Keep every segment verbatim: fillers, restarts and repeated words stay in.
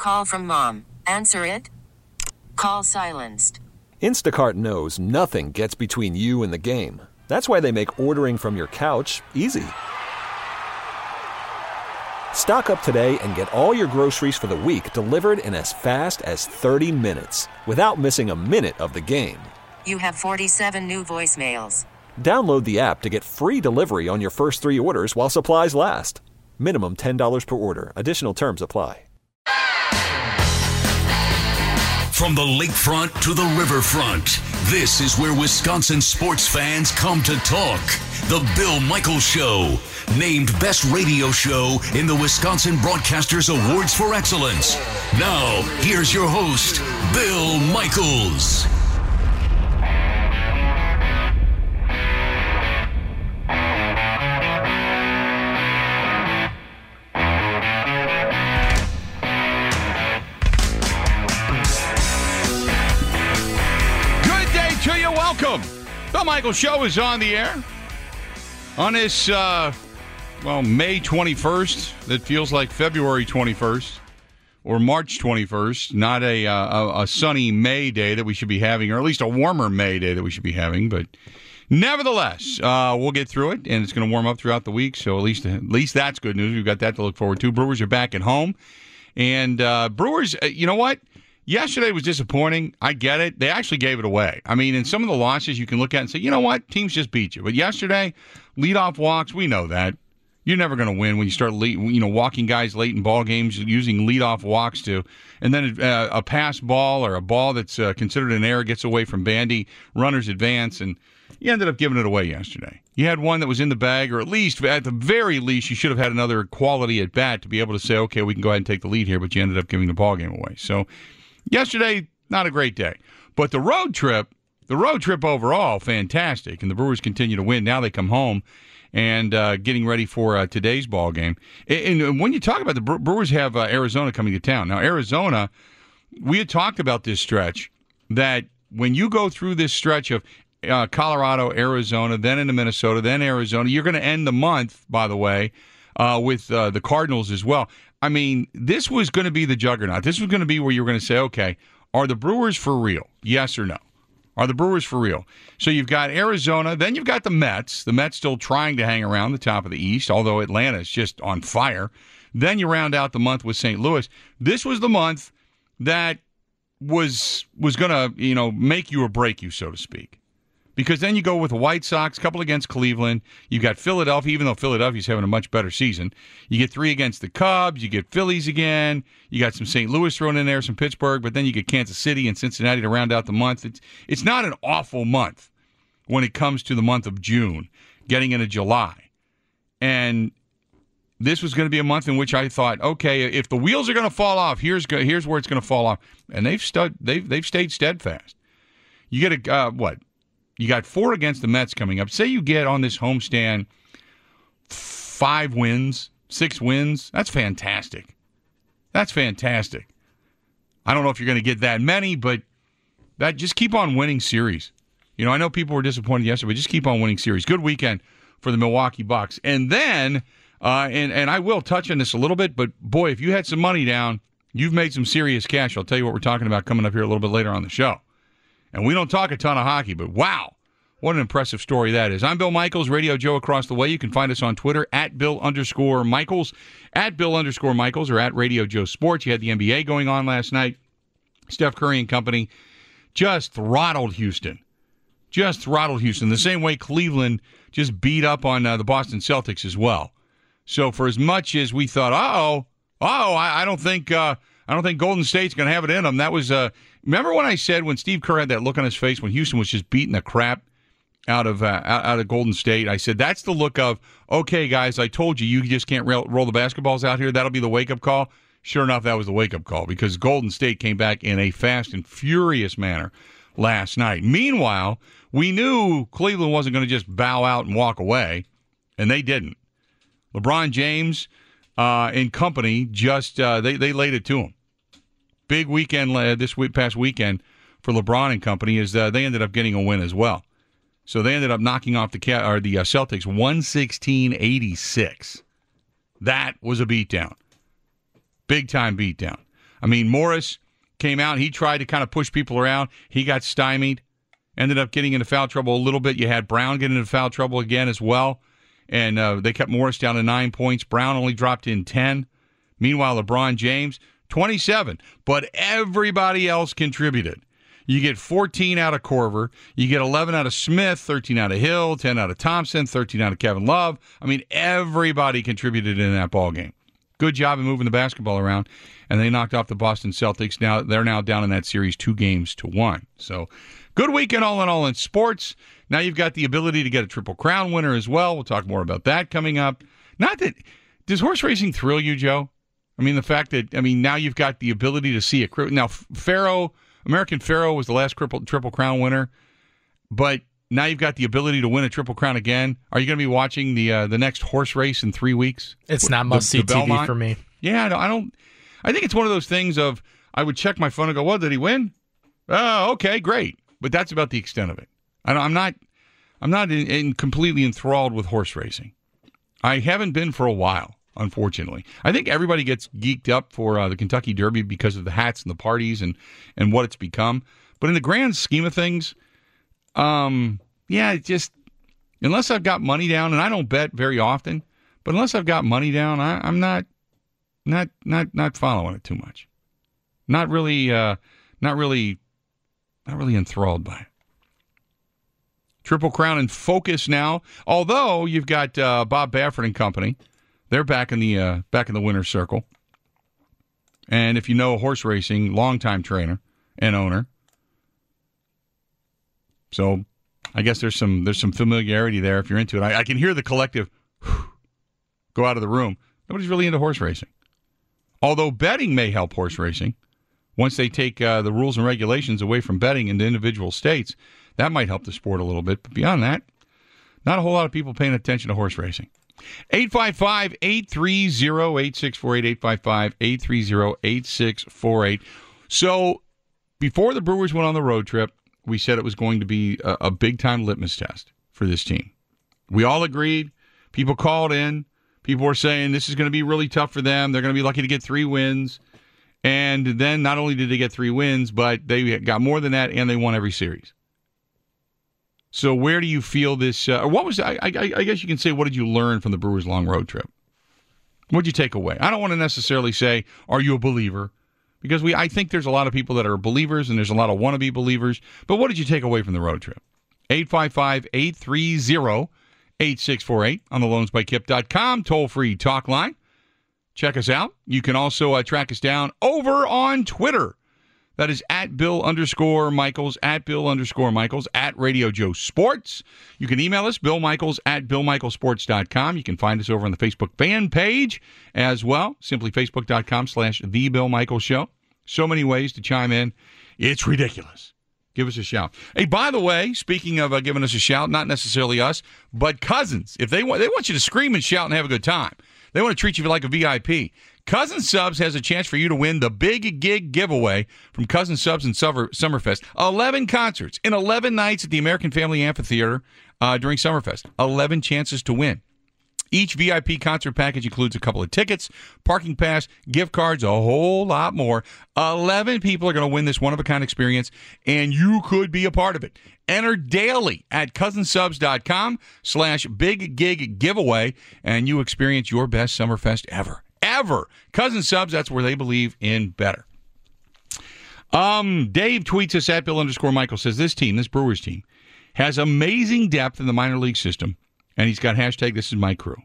call from mom. Answer it. Call silenced. Instacart knows nothing gets between you and the game. That's why they make ordering from your couch easy. Stock up today and get all your groceries for the week delivered in as fast as thirty minutes without missing a minute of the game. You have forty-seven new voicemails. Download the app to get free delivery on your first three orders while supplies last. Minimum ten dollars per order. Additional terms apply. From the lakefront to the riverfront, this is where Wisconsin sports fans come to talk. The Bill Michaels Show, named Best Radio Show in the Wisconsin Broadcasters Awards for Excellence. Now, here's your host, Bill Michaels. Welcome. The Michaels Show is on the air on this, uh, well, May twenty-first. That feels like February twenty-first or March twenty-first. Not a, uh, a, a sunny May day that we should be having, or at least a warmer May day that we should be having. But nevertheless, uh, we'll get through it, and it's going to warm up throughout the week. So at least, at least that's good news. We've got that to look forward to. Brewers are back at home. And uh, Brewers, uh, you know what? Yesterday was disappointing. I get it. They actually gave it away. I mean, in some of the losses, you can look at and say, you know what? Teams just beat you. But yesterday, leadoff walks, we know that. You're never going to win when you start lead, you know, walking guys late in ball games using leadoff walks to, and then uh, a pass ball or a ball that's uh, considered an error gets away from Bandy, runners advance, and you ended up giving it away yesterday. You had one that was in the bag, or at least, at the very least, you should have had another quality at bat to be able to say, okay, we can go ahead and take the lead here, but you ended up giving the ball game away. So yesterday, not a great day. But the road trip, the road trip overall, fantastic. And the Brewers continue to win. Now they come home and uh, getting ready for uh, today's ball game. And, and when you talk about the Brewers have uh, Arizona coming to town. Now, Arizona, we had talked about this stretch, that when you go through this stretch of uh, Colorado, Arizona, then into Minnesota, then Arizona, you're going to end the month, by the way, uh, with uh, the Cardinals as well. I mean, this was going to be the juggernaut. This was going to be where you were going to say, okay, are the Brewers for real? Yes or no? Are the Brewers for real? So you've got Arizona, then you've got the Mets. The Mets still trying to hang around the top of the East, although Atlanta is just on fire. Then you round out the month with Saint Louis. This was the month that was was going to, you know, make you or break you, so to speak. Because then you go with the White Sox, a couple against Cleveland. You got Philadelphia, even though Philadelphia's having a much better season. You get three against the Cubs. You get Phillies again. You got some Saint Louis thrown in there, some Pittsburgh. But then you get Kansas City and Cincinnati to round out the month. It's, it's not an awful month when it comes to the month of June, getting into July. And this was going to be a month in which I thought, okay, if the wheels are going to fall off, here's go, here's where it's going to fall off. And they've, stud, they've, they've stayed steadfast. You get a, uh, what? You got four against the Mets coming up. Say you get on this homestand five wins, six wins. That's fantastic. That's fantastic. I don't know if you're going to get that many, but that just keep on winning series. You know, I know people were disappointed yesterday, but just keep on winning series. Good weekend for the Milwaukee Bucks. And then, uh, and, and I will touch on this a little bit, but boy, if you had some money down, you've made some serious cash. I'll tell you what we're talking about coming up here a little bit later on the show. And we don't talk a ton of hockey, but wow, what an impressive story that is. I'm Bill Michaels, Radio Joe across the way. You can find us on Twitter, at Bill underscore Michaels, at Bill underscore Michaels, or at Radio Joe Sports. You had the N B A going on last night. Steph Curry and company just throttled Houston. Just throttled Houston, the same way Cleveland just beat up on uh, the Boston Celtics as well. So for as much as we thought, uh-oh, uh-oh, I, I don't think uh, I don't think Golden State's going to have it in them. That was uh, – remember when I said when Steve Kerr had that look on his face when Houston was just beating the crap out of uh, out of Golden State? I said, that's the look of, okay, guys, I told you, you just can't roll, roll the basketballs out here. That'll be the wake-up call. Sure enough, that was the wake-up call because Golden State came back in a fast and furious manner last night. Meanwhile, we knew Cleveland wasn't going to just bow out and walk away, and they didn't. LeBron James uh, and company just uh, they, they laid it to him. Big weekend uh, this week, past weekend for LeBron and company is uh, they ended up getting a win as well. So they ended up knocking off the or the uh, Celtics one sixteen eighty-six. That was a beatdown. Big time beatdown. I mean, Morris came out. He tried to kind of push people around. He got stymied. Ended up getting into foul trouble a little bit. You had Brown get into foul trouble again as well. And uh, they kept Morris down to nine points. Brown only dropped in ten. Meanwhile, LeBron James, twenty-seven. But everybody else contributed. You get fourteen out of Korver. You get eleven out of Smith, thirteen out of Hill, ten out of Thompson, thirteen out of Kevin Love. I mean, everybody contributed in that ballgame. Good job in moving the basketball around. And they knocked off the Boston Celtics. Now they're now down in that series two games to one. So good weekend all in all in sports. Now you've got the ability to get a Triple Crown winner as well. We'll talk more about that coming up. Not that – does horse racing thrill you, Joe? I mean, the fact that – I mean, now you've got the ability to see a – now, Pharaoh – American Pharaoh was the last triple, triple Crown winner, but now you've got the ability to win a Triple Crown again. Are you going to be watching the uh, the next horse race in three weeks? It's not must-see T V for me. Yeah, I don't, I don't – I think it's one of those things of I would check my phone and go, well, did he win? Oh, okay, great. But that's about the extent of it. I don't, I'm not I'm not in, in completely enthralled with horse racing. I haven't been for a while, unfortunately. I think everybody gets geeked up for uh, the Kentucky Derby because of the hats and the parties and, and what it's become. But in the grand scheme of things, um, yeah, it just unless I've got money down, and I don't bet very often, but unless I've got money down, I, I'm not not not not following it too much. Not really, uh, not really, not really enthralled by it. Triple Crown in focus now. Although you've got uh, Bob Baffert and company, they're back in the uh, back in the winner's circle. And if you know horse racing, longtime trainer and owner, so I guess there's some there's some familiarity there if you're into it. I, I can hear the collective whew, go out of the room. Nobody's really into horse racing. Although betting may help horse racing. Once they take uh, the rules and regulations away from betting into individual states, that might help the sport a little bit. But beyond that, not a whole lot of people paying attention to horse racing. eight five five, eight three zero, eight six four eight, eight five five, eight three zero, eight six four eight. So before the Brewers went on the road trip, we said it was going to be a, a big-time litmus test for this team. We all agreed. People called in. People were saying this is going to be really tough for them. They're going to be lucky to get three wins. And then not only did they get three wins, but they got more than that, and they won every series. So where do you feel this uh, – or what was – I, I, I guess you can say, what did you learn from the Brewers' long road trip? What did you take away? I don't want to necessarily say, are you a believer? Because we, I think there's a lot of people that are believers, and there's a lot of wannabe believers. But what did you take away from the road trip? eight five five, eight three zero, eight six four eight on the loans by kip dot com, toll-free talk line. Check us out. You can also uh, track us down over on Twitter. That is at Bill underscore Michaels, at Bill underscore Michaels, at Radio Joe Sports. You can email us, Bill Michaels at bill michaels sports dot com. You can find us over on the Facebook fan page as well, simply facebook dot com slash The Bill Michaels Show. So many ways to chime in. It's ridiculous. Give us a shout. Hey, by the way, speaking of uh, giving us a shout, not necessarily us, but Cousins. If they want, they want you to scream and shout and have a good time. They want to treat you like a V I P. Cousins Subs has a chance for you to win the Big Gig giveaway from Cousins Subs and Summer, Summerfest. eleven concerts in eleven nights at the American Family Amphitheater uh, during Summerfest. eleven chances to win. Each V I P concert package includes a couple of tickets, parking pass, gift cards, a whole lot more. eleven people are going to win this one-of-a-kind experience, and you could be a part of it. Enter daily at cousinsubs.com slash big gig giveaway, and you experience your best Summerfest ever. Ever. Cousin Subs, that's where they believe in better. Um, Dave tweets us at Bill underscore Michael, says this team, this Brewers team, has amazing depth in the minor league system, and he's got hashtag this is my crew.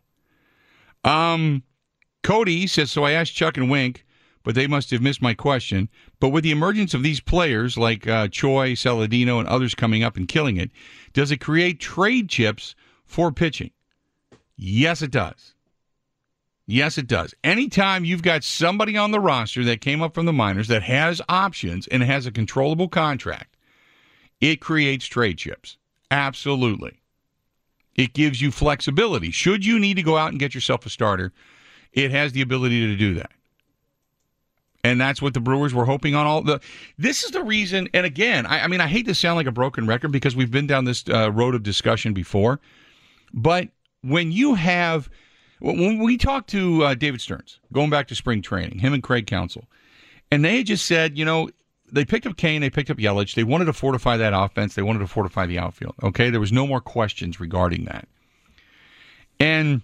Um, Cody says, so I asked Chuck and Wink, but they must have missed my question. But with the emergence of these players like uh, Choi, Saladino, and others coming up and killing it, does it create trade chips for pitching? Yes, it does. Yes, it does. Anytime you've got somebody on the roster that came up from the minors that has options and has a controllable contract, it creates trade chips. Absolutely. It gives you flexibility. Should you need to go out and get yourself a starter, it has the ability to do that. And that's what the Brewers were hoping on. All the. This is the reason, and again, I, I mean, I hate to sound like a broken record because we've been down this uh, road of discussion before, but when you have... When we talked to uh, David Stearns, going back to spring training, him and Craig Counsell, And they just said, you know, they picked up Kane, they picked up Yelich. They wanted to fortify that offense. They wanted to fortify the outfield. Okay, there was no more questions regarding that. And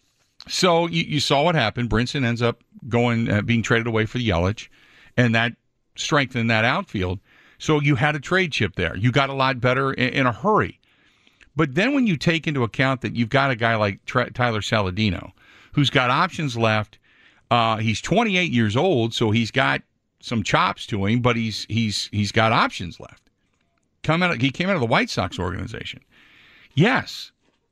so you, you saw what happened. Brinson ends up going, uh, being traded away for Yelich, and that strengthened that outfield. So you had a trade chip there. You got a lot better in, in a hurry. But then when you take into account that you've got a guy like Tra- Tyler Saladino, who's got options left, uh, he's twenty-eight years old, so he's got some chops to him, but he's he's he's got options left. Come out, he came out of the White Sox organization. Yes,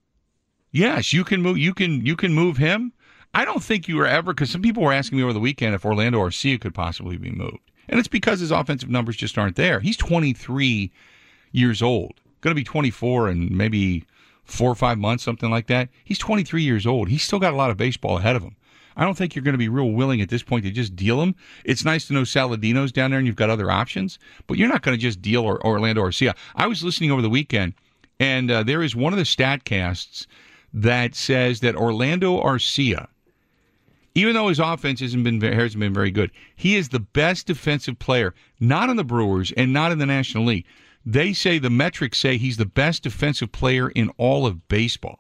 yes, you can move. You can you can move him. I don't think you were ever, because some people were asking me over the weekend if Orlando Arcia could possibly be moved, and it's because his offensive numbers just aren't there. He's twenty-three years old. Going to be twenty-four in maybe four or five months, something like that. He's twenty-three years old. He's still got a lot of baseball ahead of him. I don't think you're going to be real willing at this point to just deal him. It's nice to know Saladino's down there and you've got other options, but you're not going to just deal or, Orlando Arcia. I was listening over the weekend, and uh, there is one of the StatCasts that says that Orlando Arcia, even though his offense hasn't been, hasn't been very good, he is the best defensive player, not in the Brewers and not in the National League. They say, the metrics say he's the best defensive player in all of baseball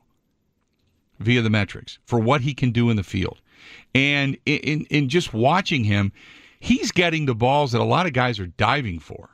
via the metrics for what he can do in the field. And in, in just watching him, he's getting the balls that a lot of guys are diving for.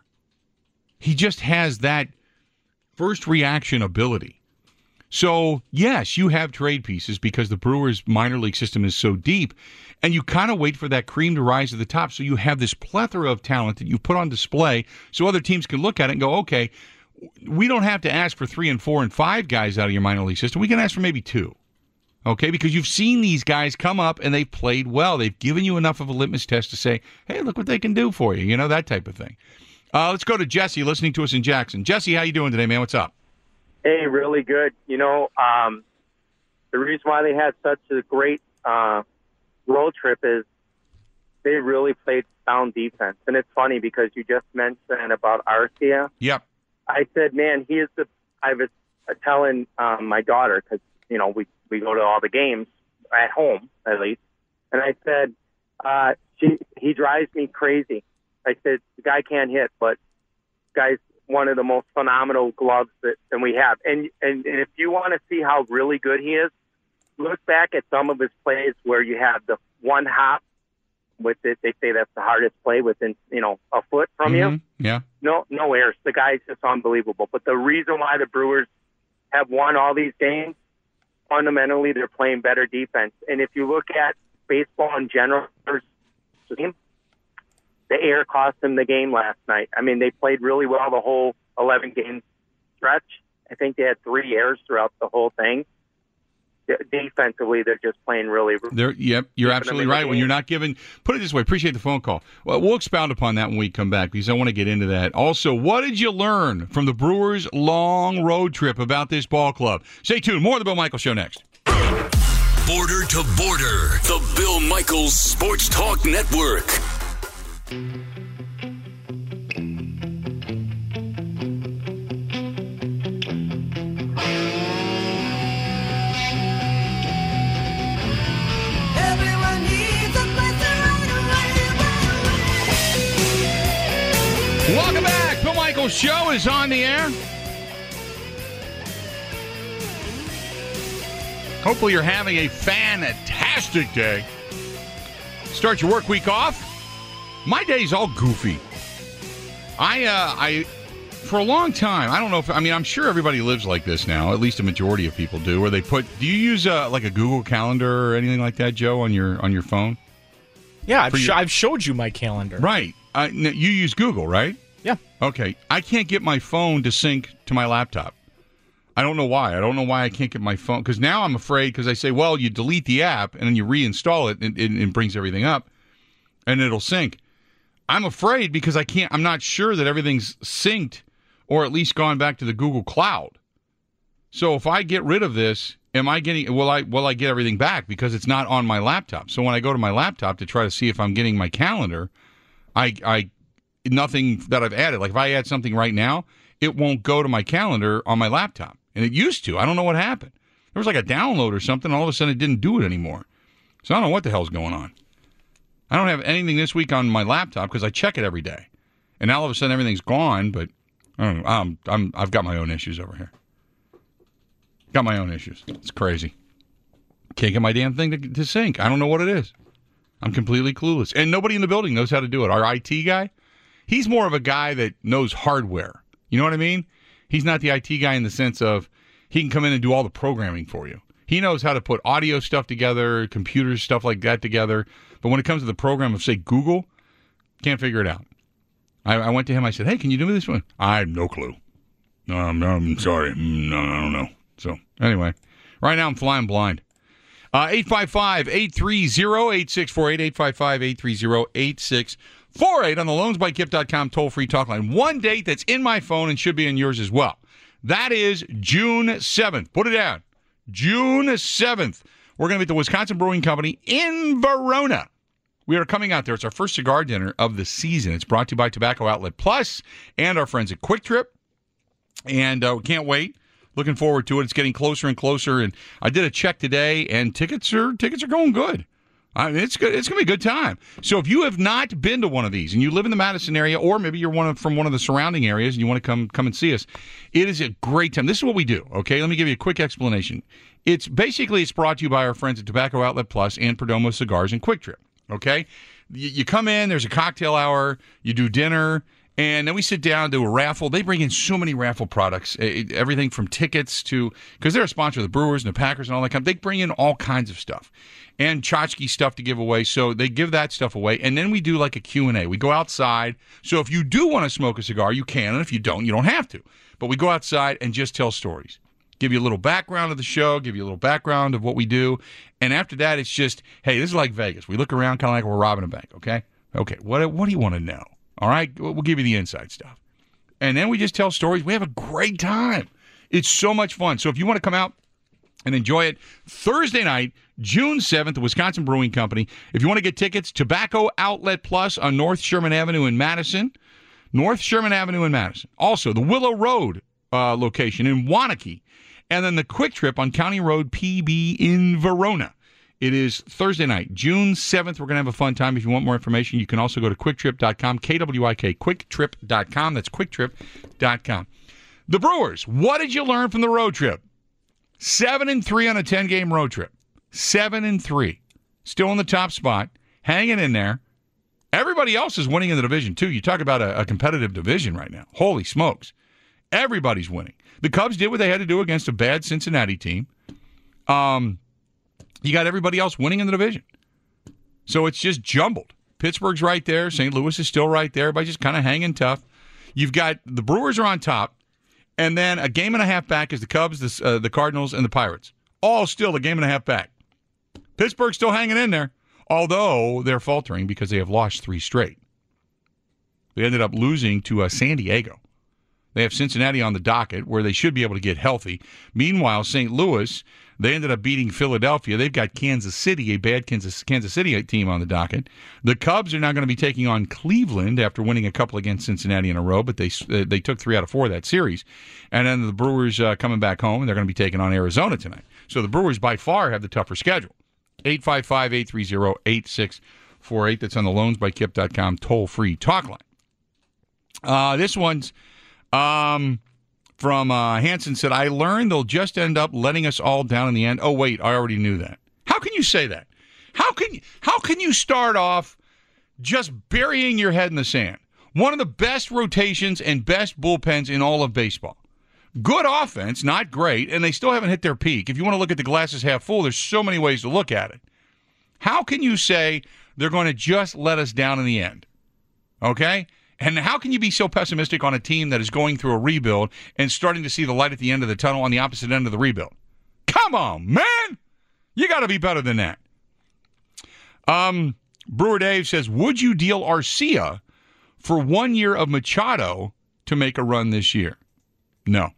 He just has that first reaction ability. So, yes, you have trade pieces because the Brewers' minor league system is so deep, and you kind of wait for that cream to rise to the top. So you have this plethora of talent that you put on display so other teams can look at it and go, okay, we don't have to ask for three and four and five guys out of your minor league system. We can ask for maybe two. Okay, because you've seen these guys come up and they've played well. They've given you enough of a litmus test to say, hey, look what they can do for you. You know, that type of thing. Uh, let's go to Jesse listening to us in Jackson. Jesse, how you doing today, man? What's up? Hey, really good. You know, um, the reason why they had such a great uh, road trip is they really played sound defense. And it's funny because you just mentioned about Arcia. Yep. I said, man, he is the – I was telling um, my daughter because, you know, we, we go to all the games at home, at least. And I said, uh, she, he drives me crazy. I said, the guy can't hit, but guy's one of the most phenomenal gloves that, that we have. And, and, and if you want to see how really good he is, look back at some of his plays where you have the one hop with it. They say that's the hardest play within, you know, a foot from mm-hmm. you. Yeah. No, no errors. The guy's just unbelievable. But the reason why the Brewers have won all these games, fundamentally, they're playing better defense. And if you look at baseball in general, the air cost them the game last night. I mean, they played really well the whole eleven-game stretch. I think they had three errors throughout the whole thing. Defensively, they're just playing really They're, Yep, you're absolutely right. When you're not given, put it this way, appreciate the phone call. Well, we'll expound upon that when we come back because I want to get into that. Also, what did you learn from the Brewers' long road trip about this ball club? Stay tuned. More of the Bill Michaels Show next. Border to Border, the Bill Michaels Sports Talk Network. Welcome back. Bill Michaels Show is on the air. Hopefully you're having a fantastic day. Start your work week off. My day's all goofy. I, uh, I, for a long time, I don't know if, I mean, I'm sure everybody lives like this now. At least a majority of people do. Where they put, do you use uh, like a Google Calendar or anything like that, Joe, on your on your phone? Yeah, I've, sh- your... I've showed you my calendar. Right. Uh, you use Google, right? Yeah. Okay. I can't get my phone to sync to my laptop. I don't know why. I don't know why I can't get my phone. Because now I'm afraid, because I say, well, you delete the app and then you reinstall it and it, it brings everything up and it'll sync. I'm afraid because I can't, I'm not sure that everything's synced or at least gone back to the Google Cloud. So if I get rid of this, am I getting, will I, will I get everything back because it's not on my laptop? So when I go to my laptop to try to see if I'm getting my calendar, I, I, nothing that I've added. Like if I add something right now, it won't go to my calendar on my laptop. And it used to. I don't know what happened. There was like a download or something. All of a sudden, it didn't do it anymore. So I don't know what the hell's going on. I don't have anything this week on my laptop because I check it every day. And now all of a sudden everything's gone, but I don't know. I'm, I'm, I've got my own issues over here. Got my own issues. It's crazy. Can't get my damn thing to, to sync. I don't know what it is. I'm completely clueless. And nobody in the building knows how to do it. Our I T guy, he's more of a guy that knows hardware. You know what I mean? He's not the I T guy in the sense of he can come in and do all the programming for you. He knows how to put audio stuff together, computers, stuff like that together. But when it comes to the program of, say, Google, can't figure it out. I, I went to him. I said, hey, can you do me this one? I have no clue. Um, I'm sorry. No, I don't know. So, anyway, right now I'm flying blind. Uh, eight five five, eight three zero, eight six four eight, eight five five, eight three zero, eight six four eight on the loans by kip dot com toll-free talk line. One date that's in my phone and should be in yours as well. That is June seventh. Put it down. June seventh. We're going to be at the Wisconsin Brewing Company in Verona. We are coming out there. It's our first cigar dinner of the season. It's brought to you by Tobacco Outlet Plus and our friends at Quick Trip. And uh, we can't wait. Looking forward to it. It's getting closer and closer. And I did a check today, and tickets are tickets are going good. I mean, it's good. It's going to be a good time. So if you have not been to one of these, and you live in the Madison area, or maybe you're one of, from one of the surrounding areas, and you want to come come and see us, it is a great time. This is what we do. Okay, let me give you a quick explanation. It's basically it's brought to you by our friends at Tobacco Outlet Plus and Perdomo Cigars and Quick Trip. Okay, you, you come in. There's a cocktail hour. You do dinner. And then we sit down, do a raffle. They bring in so many raffle products, everything from tickets to, because they're a sponsor of the Brewers and the Packers and all that kind of, they bring in all kinds of stuff. And tchotchke stuff to give away, so they give that stuff away. And then we do like a Q and A. We go outside. So if you do want to smoke a cigar, you can. And if you don't, you don't have to. But we go outside and just tell stories. Give you a little background of the show, give you a little background of what we do. And after that, it's just, hey, this is like Vegas. We look around kind of like we're robbing a bank, okay? Okay, what, what do you want to know? All right, we'll give you the inside stuff. And then we just tell stories. We have a great time. It's so much fun. So if you want to come out and enjoy it, Thursday night, June seventh, the Wisconsin Brewing Company. If you want to get tickets, Tobacco Outlet Plus on North Sherman Avenue in Madison. North Sherman Avenue in Madison. Also, the Willow Road uh, location in Waunakee. And then the Quick Trip on County Road P B in Verona. It is Thursday night, June seventh. We're going to have a fun time. If you want more information, you can also go to quick trip dot com, K W I K, quick trip dot com. That's quick trip dot com. The Brewers, what did you learn from the road trip? Seven and three on a ten-game road trip. Seven and three. Still in the top spot, hanging in there. Everybody else is winning in the division, too. You talk about a, a competitive division right now. Holy smokes. Everybody's winning. The Cubs did what they had to do against a bad Cincinnati team. Um... You got everybody else winning in the division. So it's just jumbled. Pittsburgh's right there. Saint Louis is still right there. Everybody's just kind of hanging tough. You've got the Brewers are on top, and then a game and a half back is the Cubs, the, uh, the Cardinals, and the Pirates. All still a game and a half back. Pittsburgh's still hanging in there, although they're faltering because they have lost three straight. They ended up losing to uh, San Diego. They have Cincinnati on the docket where they should be able to get healthy. Meanwhile, Saint Louis, they ended up beating Philadelphia. They've got Kansas City, a bad Kansas Kansas City team on the docket. The Cubs are now going to be taking on Cleveland after winning a couple against Cincinnati in a row, but they uh, they took three out of four of that series. And then the Brewers uh, coming back home, and they're going to be taking on Arizona tonight. So the Brewers by far have the tougher schedule. eight five five, eight three zero, eight six four eight. That's on the loans by kip dot com toll-free talk line. Uh, this one's um, from uh, Hanson said, I learned they'll just end up letting us all down in the end. Oh, wait, I already knew that. How can you say that? How can, how can you start off just burying your head in the sand? One of the best rotations and best bullpens in all of baseball. Good offense, not great, and they still haven't hit their peak. If you want to look at the glasses half full, there's so many ways to look at it. How can you say they're going to just let us down in the end? Okay? And how can you be so pessimistic on a team that is going through a rebuild and starting to see the light at the end of the tunnel on the opposite end of the rebuild? Come on, man! You got to be better than that. Um, Brewer Dave says, would you deal Arcia for one year of Machado to make a run this year? No.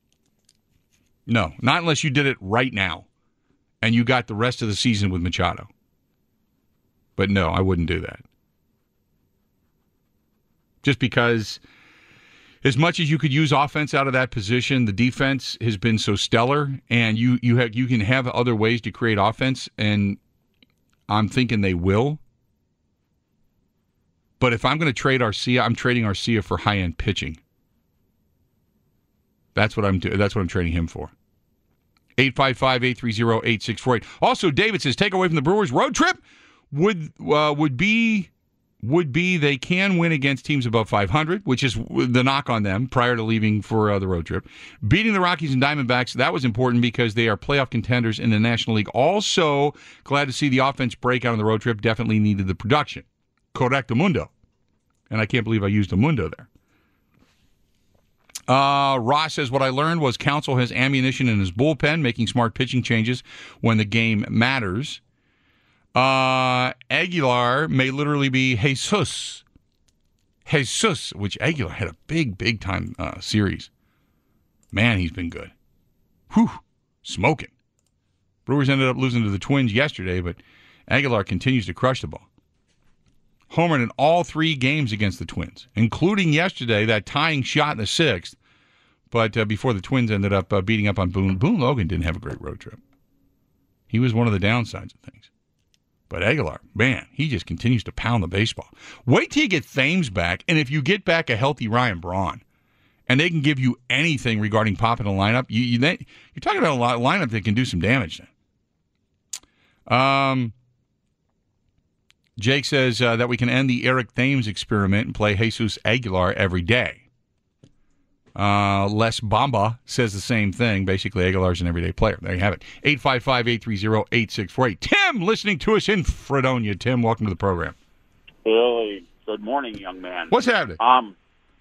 No, not unless you did it right now and you got the rest of the season with Machado. But no, I wouldn't do that. Just because as much as you could use offense out of that position, the defense has been so stellar, and you you have you can have other ways to create offense, and I'm thinking they will. But if I'm going to trade Arcia, I'm trading Arcia for high-end pitching. That's what I'm do- That's what I'm trading him for. eight five five, eight three zero, eight six four eight. Also, David says, takeaway from the Brewers road trip would uh, would be would be they can win against teams above five hundred, which is the knock on them prior to leaving for uh, the road trip. Beating the Rockies and Diamondbacks, that was important because they are playoff contenders in the National League. Also, glad to see the offense break out on the road trip. Definitely needed the production. Correctamundo. And I can't believe I used a mundo there. Uh, Ross says, what I learned was Counsell has ammunition in his bullpen, making smart pitching changes when the game matters. Uh, Aguilar may literally be Jesus. Jesus, which Aguilar had a big, big time uh, series. Man, he's been good. Whew, smoking. Brewers ended up losing to the Twins yesterday, but Aguilar continues to crush the ball. Homered in all three games against the Twins, including yesterday, that tying shot in the sixth. But uh, before the Twins ended up uh, beating up on Boone, Boone Logan didn't have a great road trip. He was one of the downsides of things. But Aguilar, man, he just continues to pound the baseball. Wait till you get Thames back, and if you get back a healthy Ryan Braun, and they can give you anything regarding popping a lineup, you, you, they, you're talking about a lineup that can do some damage then. Um... Jake says uh, that we can end the Eric Thames experiment and play Jesus Aguilar every day. Uh, Les Bamba says the same thing. Basically, Aguilar's an everyday player. There you have it. eight five five, eight three zero, eight six four eight. Tim, listening to us in Fredonia. Tim, welcome to the program. Billy, good morning, young man. What's happening? Um,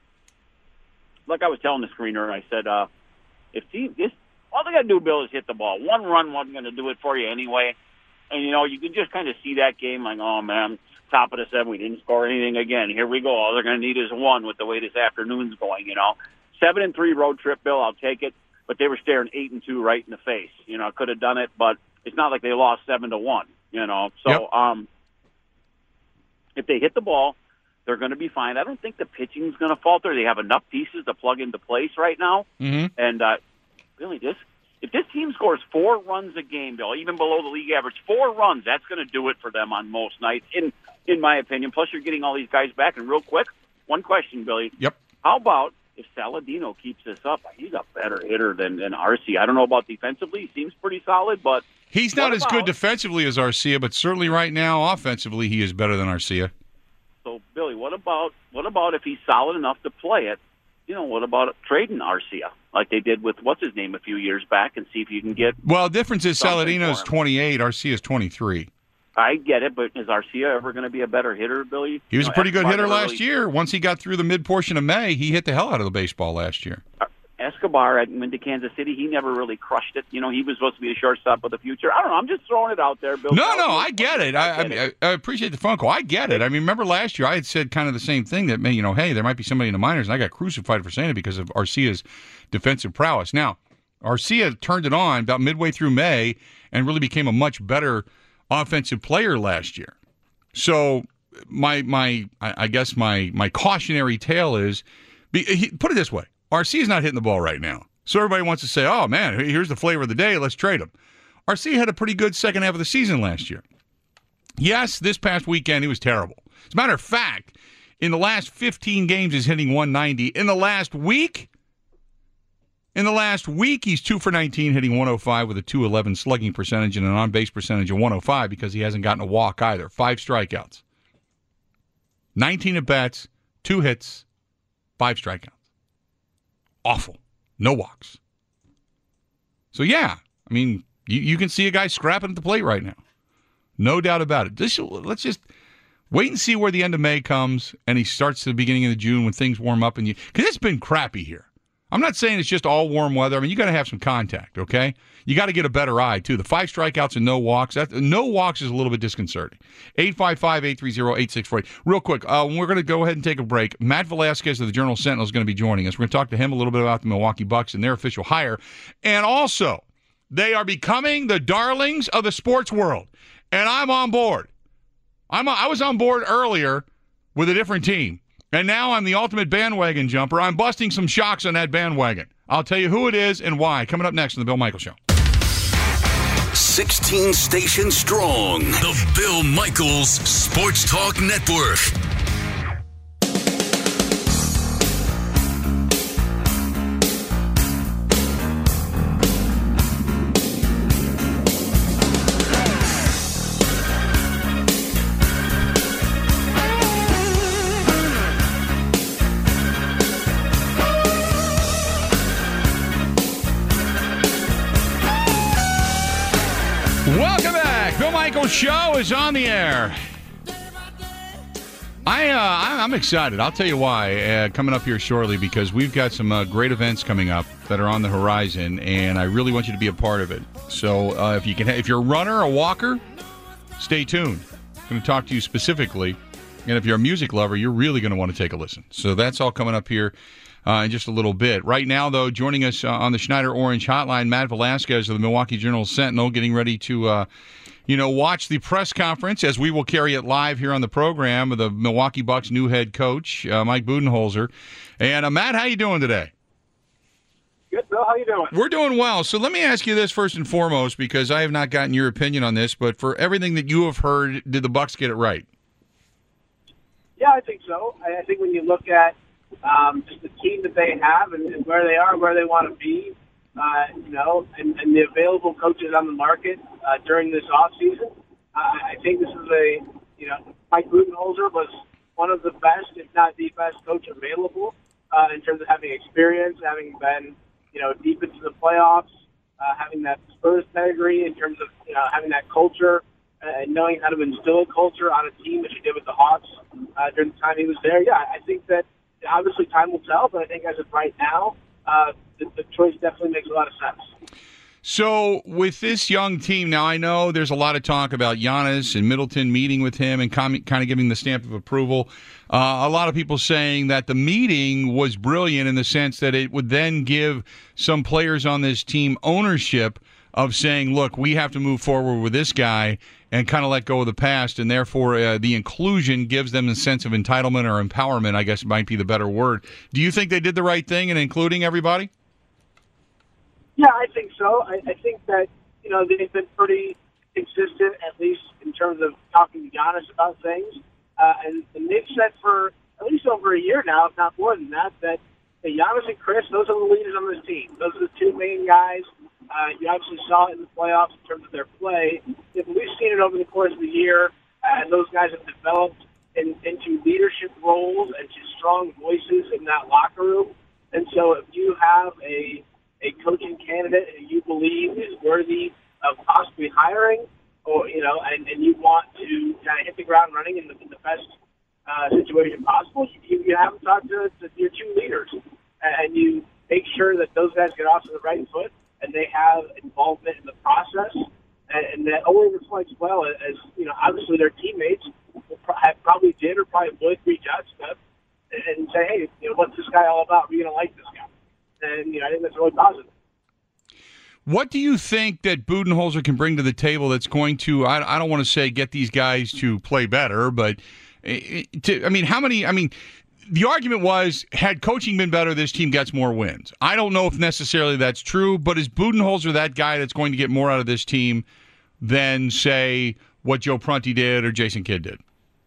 like I was telling the screener, I said, uh, if team, this, all they got to do, Bill, is hit the ball. One run wasn't going to do it for you anyway. And, you know, you can just kind of see that game like, oh, man, top of the seven, we didn't score anything again. Here we go. All they're going to need is one with the way this afternoon's going, you know. Seven and three road trip, Bill, I'll take it. But they were staring eight and two right in the face. You know, I could have done it, but it's not like they lost seven to one, you know. So yep. um, if they hit the ball, they're going to be fine. I don't think the pitching's going to falter. They have enough pieces to plug into place right now. Mm-hmm. And uh, really, this if this team scores four runs a game, Bill, even below the league average, four runs, that's going to do it for them on most nights, in in my opinion. Plus, you're getting all these guys back. And real quick, one question, Billy. Yep. How about if Saladino keeps this up? He's a better hitter than, than Arcia. I don't know about defensively. He seems pretty solid, but he's not as about, good defensively as Arcia, but certainly right now, offensively, he is better than Arcia. So, Billy, what about what about if he's solid enough to play it? You know, what about trading Arcia like they did with what's his name a few years back and see if you can get? Well, the difference is Saladino's twenty-eight, Arcia's twenty-three. I get it, but is Arcia ever going to be a better hitter, Billy? He was you know, a pretty good hitter last really, year. Once he got through the mid portion of May, he hit the hell out of the baseball last year. Escobar went to Kansas City. He never really crushed it. You know, he was supposed to be a shortstop of the future. I don't know. I'm just throwing it out there, Bill. No, no, I get it. I, I, get I, it. I appreciate the phone call. I get it. I mean, remember last year I had said kind of the same thing that, you know, hey, there might be somebody in the minors, and I got crucified for saying it because of Arcia's defensive prowess. Now, Arcia turned it on about midway through May and really became a much better offensive player last year. So my my I guess my my cautionary tale is, put it this way. Arcia's not hitting the ball right now. So everybody wants to say, oh, man, here's the flavor of the day. Let's trade him. Arcia had a pretty good second half of the season last year. Yes, this past weekend, he was terrible. As a matter of fact, in the last fifteen games, he's hitting one ninety. In the last week, in the last week, he's two for nineteen, hitting one oh five with a two eleven slugging percentage and an on-base percentage of one oh five because he hasn't gotten a walk either. Five strikeouts. nineteen at-bats, two hits, five strikeouts. Awful. No walks. So, yeah, I mean, you, you can see a guy scrapping at the plate right now. No doubt about it. This, let's just wait and see where the end of May comes and he starts to the beginning of the June when things warm up. and you Because it's been crappy here. I'm not saying it's just all warm weather. I mean, you got to have some contact, okay? You got to get a better eye, too. The five strikeouts and no walks, that, no walks is a little bit disconcerting. eight five five, eight three zero, eight six four eight. Real quick, uh, we're going to go ahead and take a break. Matt Velasquez of the Journal Sentinel is going to be joining us. We're going to talk to him a little bit about the Milwaukee Bucks and their official hire. And also, they are becoming the darlings of the sports world. And I'm on board. I'm I was on board earlier with a different team. And now I'm the ultimate bandwagon jumper. I'm busting some shocks on that bandwagon. I'll tell you who it is and why. Coming up next on The Bill Michaels Show. sixteen stations strong. The Bill Michaels Sports Talk Network. Show is on the air. I, uh, I'm excited. I'll tell you why. Uh, coming up here shortly, because we've got some uh, great events coming up that are on the horizon, and I really want you to be a part of it. So uh, if you can, if you're a runner, a walker, stay tuned. I'm going to talk to you specifically, and if you're a music lover, you're really going to want to take a listen. So that's all coming up here uh, in just a little bit. Right now, though, joining us uh, on the Schneider Orange Hotline, Matt Velasquez of the Milwaukee Journal-Sentinel, getting ready to. Uh, You know, watch the press conference, as we will carry it live here on the program, of the Milwaukee Bucks' new head coach, uh, Mike Budenholzer. And, uh, Matt, how you doing today? Good, Bill. How you doing? We're doing well. So let me ask you this first and foremost, because I have not gotten your opinion on this, but for everything that you have heard, did the Bucks get it right? Yeah, I think so. I think when you look at um, just the team that they have and, and where they are, where they want to be, Uh, you know, and, and the available coaches on the market uh, during this offseason. Uh, I think this is a, you know, Mike Budenholzer was one of the best, if not the best coach available uh, in terms of having experience, having been, you know, deep into the playoffs, uh, having that Spurs pedigree in terms of, you know, having that culture uh, and knowing how to instill a culture on a team, as he did with the Hawks uh, during the time he was there. Yeah, I think that obviously time will tell, but I think as of right now, uh, the, the choice definitely makes a lot of sense. So with this young team, now I know there's a lot of talk about Giannis and Middleton meeting with him and com- kind of giving the stamp of approval. Uh, a lot of people saying that the meeting was brilliant in the sense that it would then give some players on this team ownership of saying, look, we have to move forward with this guy and kind of let go of the past, and therefore uh, the inclusion gives them a sense of entitlement or empowerment, I guess might be the better word. Do you think they did the right thing in including everybody? Yeah, I think so. I, I think that, you know, they've been pretty consistent, at least in terms of talking to Giannis about things. Uh, and, and they've said for at least over a year now, if not more than that, that hey, Giannis and Chris, those are the leaders on this team. Those are the two main guys. Uh, you obviously saw it in the playoffs in terms of their play. We've seen it over the course of the year, uh, and those guys have developed in, into leadership roles and to strong voices in that locker room. And so if you have a a coaching candidate that you believe is worthy of possibly hiring, or, you know, and, and you want to kind of hit the ground running in the, in the best uh, situation possible, you, you have to talk to, to your two leaders, and you make sure that those guys get off to the right foot and they have involvement in the process, and, and that only reflects well as, you know, obviously their teammates will pro- have probably did or probably would reach out to them and, and say, hey, you know, what's this guy all about? Are we going to like this guy? And, you know, I think that's really positive. What do you think that Budenholzer can bring to the table that's going to, I, I don't want to say get these guys to play better, but, to, I mean, how many, I mean, the argument was, had coaching been better, this team gets more wins. I don't know if necessarily that's true, but is Budenholzer that guy that's going to get more out of this team than, say, what Joe Prunty did or Jason Kidd did?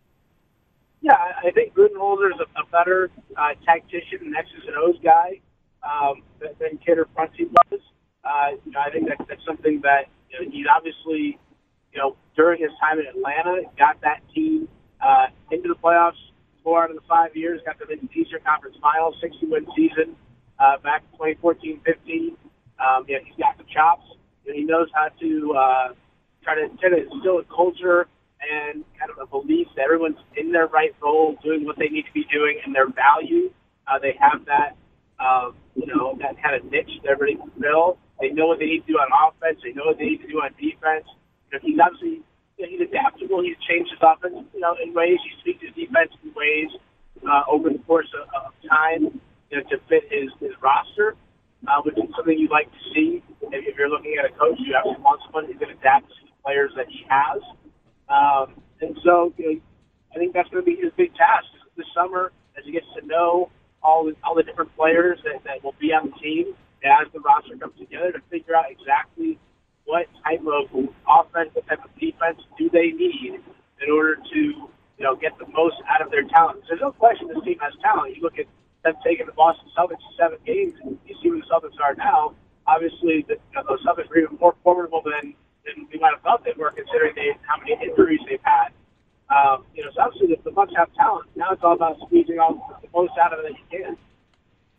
Yeah, I think Budenholzer is a, a better uh, tactician and X's and O's guy. Um, than Kidd or Prunty was. Uh, you know, I think that, that's something that, you know, he's obviously, you know, during his time in Atlanta, got that team uh, into the playoffs four out of the five years, got them into the Eastern Conference Finals, sixty-win season uh, back in twenty fourteen fifteen. Um, you know, he's got the chops. You know, he knows how to uh, try to try to instill a culture and kind of a belief that everyone's in their right role, doing what they need to be doing, and their value. Uh, they have that. Uh, you know, that kind of niche that everybody can fill. They know what they need to do on offense. They know what they need to do on defense. You know, he's obviously, you know, he's adaptable. He's changed his offense, you know, in ways. He tweaked his defense in ways uh, over the course of, of time, you know, to fit his, his roster, uh, which is something you'd like to see if, if you're looking at a coach. You actually want someone who can adapt to the players that he has. Um, and so, you know, I think that's going to be his big task this summer as he gets to know all the, all the different players that, that will be on the team as the roster comes together, to figure out exactly what type of offense, what type of defense do they need in order to, you know, get the most out of their talent. There's no question this team has talent. You look at them taking the Boston Celtics to seven games, and you see where the Celtics are now. Obviously, the, you know, those Celtics are even more formidable than, than we might have thought they were, considering they, how many injuries they've had. Um, you know, so obviously the, the Bucks have talent. Now it's all about squeezing all the most out of it that you can.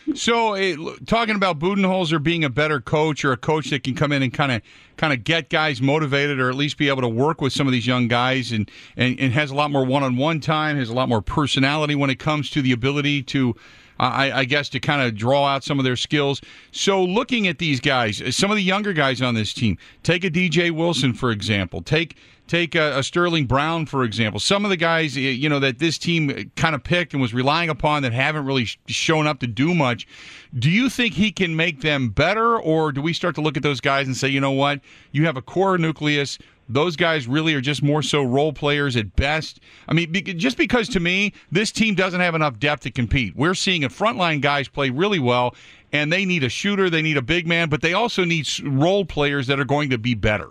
So, uh, talking about Budenholzer being a better coach or a coach that can come in and kind of kind of get guys motivated or at least be able to work with some of these young guys and, and, and has a lot more one-on-one time, has a lot more personality when it comes to the ability to, uh, I, I guess, to kind of draw out some of their skills. So looking at these guys, some of the younger guys on this team, take a D J Wilson, for example, take Take a, a Sterling Brown, for example. Some of the guys, you know, that this team kind of picked and was relying upon that haven't really sh- shown up to do much. Do you think he can make them better, or do we start to look at those guys and say, you know what, you have a core nucleus. Those guys really are just more so role players at best. I mean, be- just because to me, this team doesn't have enough depth to compete. We're seeing a frontline guys play really well, and they need a shooter, they need a big man, but they also need role players that are going to be better.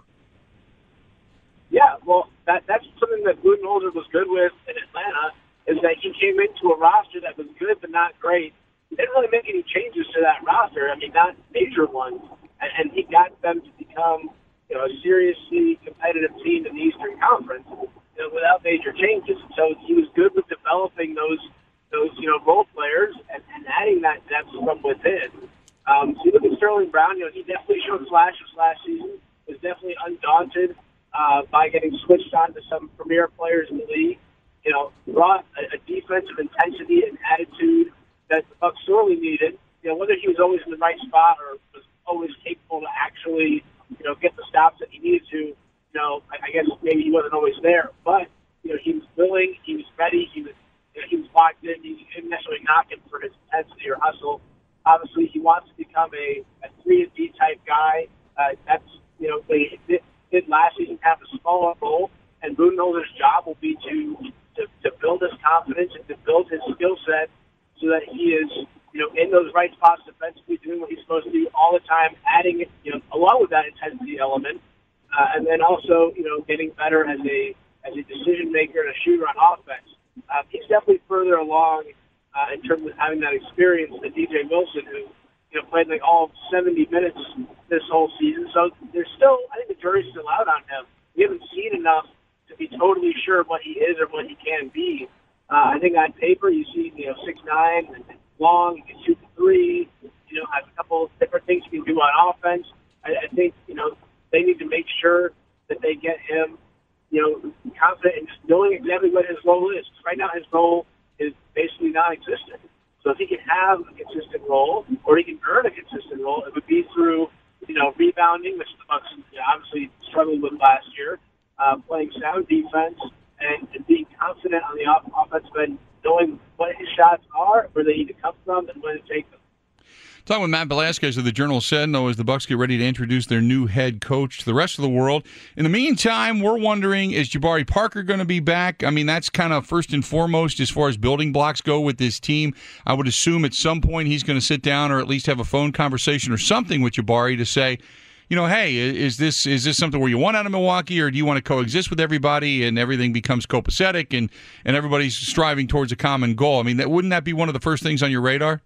Yeah, well, that that's something that Budenholzer was good with in Atlanta, is that he came into a roster that was good but not great. He didn't really make any changes to that roster. I mean, not major ones. And, and he got them to become, you know, a seriously competitive team in the Eastern Conference, you know, without major changes. So he was good with developing those, those you know, role players and, and adding that depth from within. Um, so you look at Sterling Brown, you know, he definitely showed flashes last season, was definitely undaunted Uh, by getting switched on to some premier players in the league, you know, brought a, a defensive intensity and attitude that the Bucks sorely needed. You know, whether he was always in the right spot or was always capable to actually, you know, get the stops that he needed to, you know, I, I guess maybe he wasn't always there. But, you know, he was willing, he was ready, he was, you know, he was locked in. He didn't necessarily knock him for his intensity or hustle. Obviously, he wants to become a, a three and D type guy. Uh, that's, you know, they did, did last season have a smaller role, and Budenholzer's job will be to, to to build his confidence and to build his skill set so that he is, you know, in those right spots defensively, doing what he's supposed to do all the time, adding, you know, along with that intensity element, uh, and then also, you know, getting better as a as a decision maker and a shooter on offense. Uh, he's definitely further along uh, in terms of having that experience than D J Wilson, who, you know, played like all seventy minutes this whole season. So there's still, I think the jury's still out on him. We haven't seen enough to be totally sure what he is or what he can be. Uh, I think on paper you see, you know, six nine, long, he can shoot the three, you know, has a couple of different things he can do on offense. I, I think, you know, they need to make sure that they get him, you know, confident in just knowing exactly what his role is. Right now his role is basically non-existent. So if he can have a consistent role, or he can earn a consistent role, it would be through, you know, rebounding, which the Bucks obviously struggled with last year, uh, playing sound defense, and, and being confident on the off- offensive end, knowing what his shots are, where they need to come from, and when to take them. Talking with Matt Velasquez of the Journal-Sentinel as the Bucks get ready to introduce their new head coach to the rest of the world. In the meantime, we're wondering, is Jabari Parker going to be back? I mean, that's kind of first and foremost as far as building blocks go with this team. I would assume at some point he's going to sit down or at least have a phone conversation or something with Jabari to say, you know, hey, is this is this something where you want out of Milwaukee, or do you want to coexist with everybody and everything becomes copacetic and, and everybody's striving towards a common goal? I mean, that wouldn't that be one of the first things on your radar?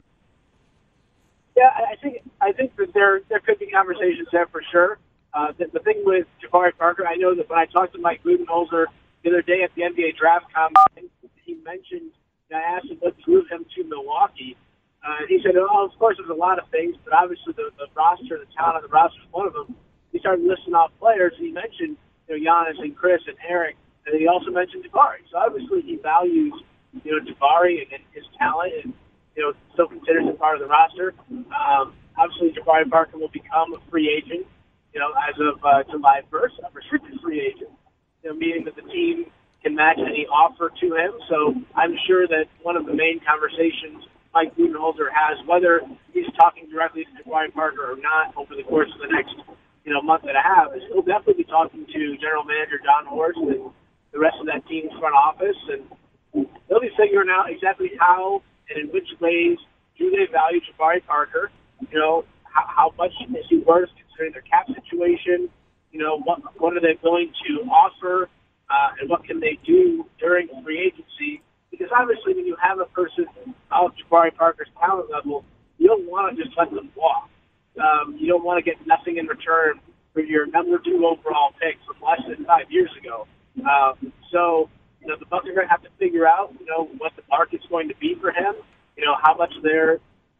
Yeah, I think I think that there there could be conversations there for sure. Uh, the, the thing with Jabari Parker, I know that when I talked to Mike Budenholzer the other day at the N B A Draft Combine, he mentioned, I asked him what drew him to Milwaukee. Uh, he said, oh, of course, there's a lot of things, but obviously the, the roster, the talent on the roster is one of them. He started listing off players, and he mentioned, you know, Giannis and Chris and Eric, and then he also mentioned Jabari. So obviously he values, you know, Jabari and, and his talent, and, you know, still considers him part of the roster. Um, obviously, Jabari Parker will become a free agent, you know, as of uh, July first, a restricted free agent, you know, meaning that the team can match any offer to him. So I'm sure that one of the main conversations Mike Budenholzer has, whether he's talking directly to Jabari Parker or not over the course of the next, you know, month and a half, is he'll definitely be talking to General Manager John Horst and the rest of that team's front office, and they'll be figuring out exactly how and in which ways do they value Jabari Parker, you know, how, how much is he worth considering their cap situation, you know, what what are they willing to offer, uh, and what can they do during free agency. Because obviously when you have a person of Jabari Parker's talent level, you don't want to just let them walk. Um, you don't want to get nothing in return for your number two overall pick from less than five years ago. Um, so, you know, the Bucks are going to have to figure out, you know, what the market's going to be for him, you know, how much they're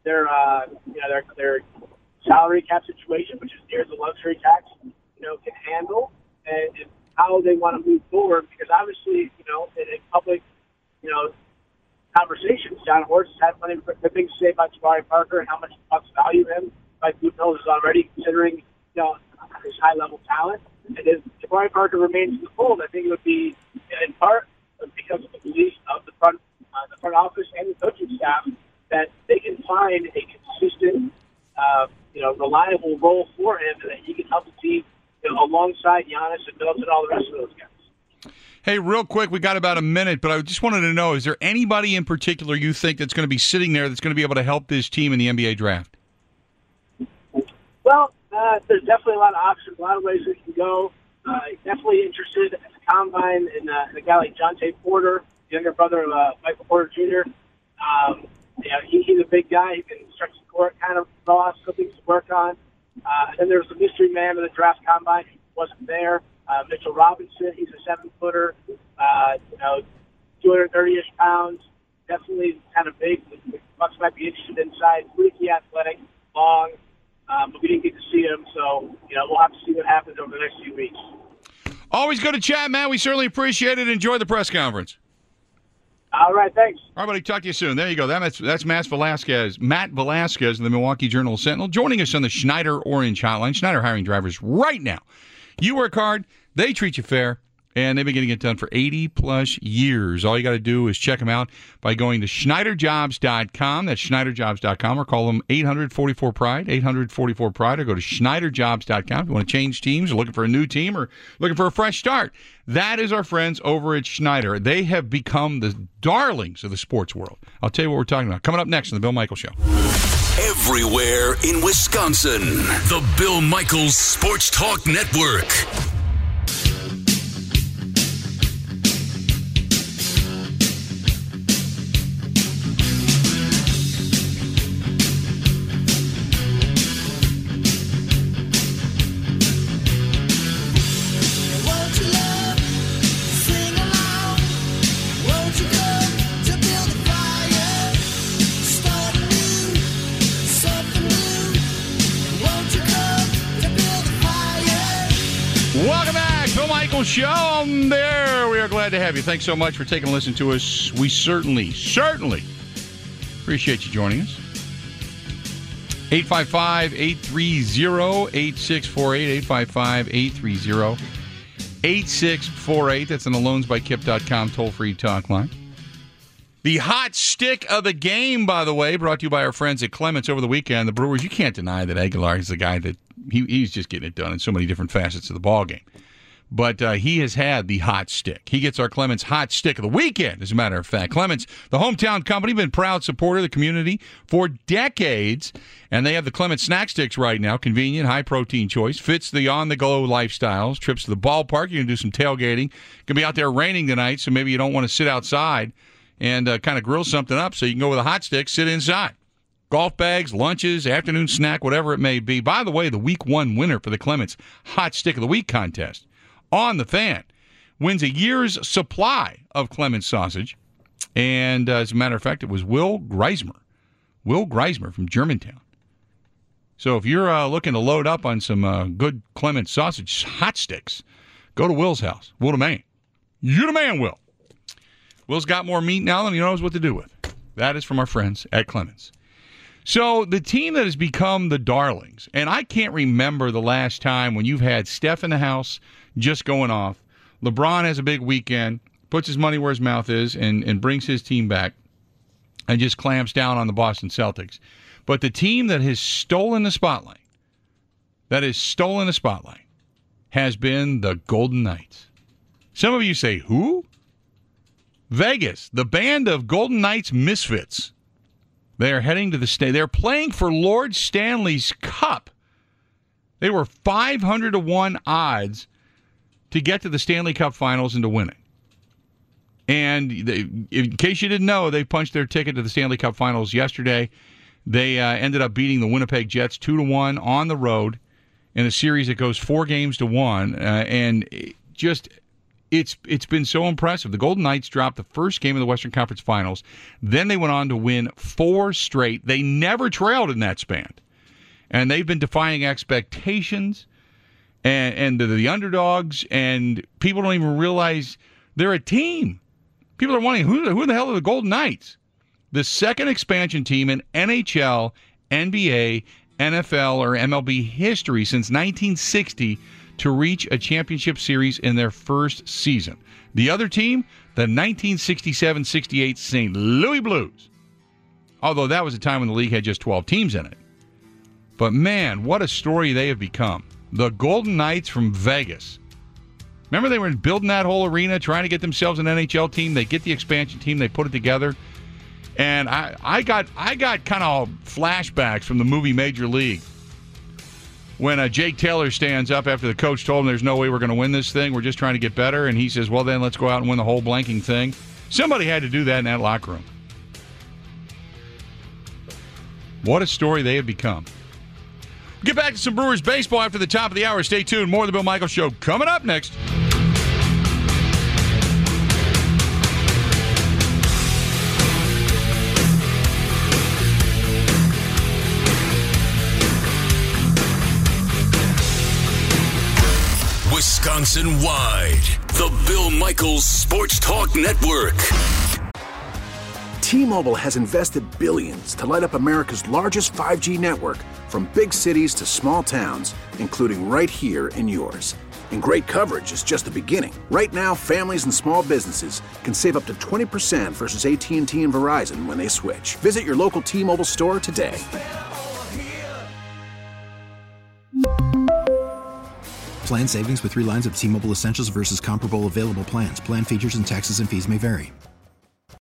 their uh, you know their their salary cap situation, which is near the luxury tax, you know, can handle, and, and how they want to move forward. Because obviously, you know, in, in public, you know, conversations, John Horst has had plenty of good things to say about Jabari Parker and how much the Bucks value him. Like Blue Mills is already considering, you know, his high level talent. And if Jabari Parker remains in the fold, I think it would be in part because of the belief of the front, uh, the front office and the coaching staff that they can find a consistent, uh, you know, reliable role for him, and that he can help the team, you know, alongside Giannis and Middleton and all the rest of those guys. Hey, real quick, we got about a minute, but I just wanted to know, is there anybody in particular you think that's going to be sitting there that's going to be able to help this team in the N B A draft? Well, uh, there's definitely a lot of options, a lot of ways we can go. Uh, definitely interested at the combine in, uh, in a guy like Jonte Porter, the younger brother of uh, Michael Porter Junior Um, you know, he, he's a big guy. He can stretch the court, kind of raw, still things to work on. Uh, and then there's the mystery man of the draft combine who wasn't there, uh, Mitchell Robinson. He's a seven-footer, uh, you know, two hundred thirty-ish pounds. Definitely kind of big. The Bucks might be interested inside. Freaky athletic, long. Um, but we didn't get to see him, so, you know, we'll have to see what happens over the next few weeks. Always good to chat, man. We certainly appreciate it. Enjoy the press conference. All right, thanks. All right, buddy. Talk to you soon. There you go. That's that's Matt Velasquez. Matt Velasquez of the Milwaukee Journal Sentinel joining us on the Schneider Orange Hotline. Schneider hiring drivers right now. You work hard, they treat you fair, and they've been getting it done for eighty plus years. All you got to do is check them out by going to Schneider Jobs dot com. That's Schneider Jobs dot com, or call them eight hundred forty-four pride, eight hundred forty-four pride, or go to Schneider Jobs dot com if you want to change teams or looking for a new team or looking for a fresh start. That is our friends over at Schneider. They have become the darlings of the sports world. I'll tell you what we're talking about. Coming up next on The Bill Michaels Show. Everywhere in Wisconsin, the Bill Michaels Sports Talk Network. Welcome back, Bill Michaels Show. There, we are glad to have you. Thanks so much for taking a listen to us. We certainly, certainly appreciate you joining us. eight five five, eight three zero, eight six four eight, eight five five, eight three zero, eight six four eight. That's on the loans by kip dot com toll-free talk line. The hot stick of the game, by the way, brought to you by our friends at Clements over the weekend. The Brewers, you can't deny that Aguilar is the guy that he, he's just getting it done in so many different facets of the ball game. But uh, he has had the hot stick. He gets our Clements hot stick of the weekend, as a matter of fact. Clements, the hometown company, been a proud supporter of the community for decades. And they have the Clements snack sticks right now. Convenient, high-protein choice. Fits the on-the-go lifestyles. Trips to the ballpark. You can do some tailgating. It can be out there raining tonight, so maybe you don't want to sit outside and uh, kind of grill something up, so you can go with a hot stick, sit inside. Golf bags, lunches, afternoon snack, whatever it may be. By the way, the week one winner for the Clements Hot Stick of the Week contest on the Fan wins a year's supply of Clements sausage. And uh, as a matter of fact, it was Will Greismer. Will Greismer from Germantown. So if you're uh, looking to load up on some uh, good Clements sausage hot sticks, go to Will's house. Will the man. You the man, Will. Will's got more meat now than he knows what to do with. That is from our friends at Clements. So the team that has become the darlings, and I can't remember the last time when you've had Steph in the house just going off. LeBron has a big weekend, puts his money where his mouth is, and, and brings his team back and just clamps down on the Boston Celtics. But the team that has stolen the spotlight, that has stolen the spotlight, has been the Golden Knights. Some of you say, who? Vegas, the band of Golden Knights misfits. They are heading to the state. They're playing for Lord Stanley's Cup. They were five hundred to one odds to get to the Stanley Cup Finals and to win it. And they, in case you didn't know, they punched their ticket to the Stanley Cup Finals yesterday. They uh, ended up beating the Winnipeg Jets two to one on the road in a series that goes four games to one. Uh, and just It's it's been so impressive. The Golden Knights dropped the first game of the Western Conference Finals. Then they went on to win four straight. They never trailed in that span. And they've been defying expectations and, and the, the underdogs, and people don't even realize they're a team. People are wondering, who, who the hell are the Golden Knights? The second expansion team in N H L, N B A, N F L, or M L B history since nineteen sixty to reach a championship series in their first season. The other team, the nineteen sixty-seven sixty-eight Saint Louis Blues. Although that was a time when the league had just twelve teams in it. But man, what a story they have become. The Golden Knights from Vegas. Remember they were building that whole arena, trying to get themselves an N H L team. They get the expansion team, they put it together. And I, I got I got kind of flashbacks from the movie Major League. When uh, Jake Taylor stands up after the coach told him there's no way we're going to win this thing, we're just trying to get better, and he says, well, then let's go out and win the whole blanking thing. Somebody had to do that in that locker room. What a story they have become. We'll get back to some Brewers baseball after the top of the hour. Stay tuned. More of the Bill Michaels Show coming up next. Wisconsin-wide, the Bill Michaels Sports Talk Network. T-Mobile has invested billions to light up America's largest five G network, from big cities to small towns, including right here in yours. And great coverage is just the beginning. Right now, families and small businesses can save up to twenty percent versus A T and T and Verizon when they switch. Visit your local T-Mobile store today. Plan savings with three lines of T-Mobile Essentials versus comparable available plans. Plan features and taxes and fees may vary.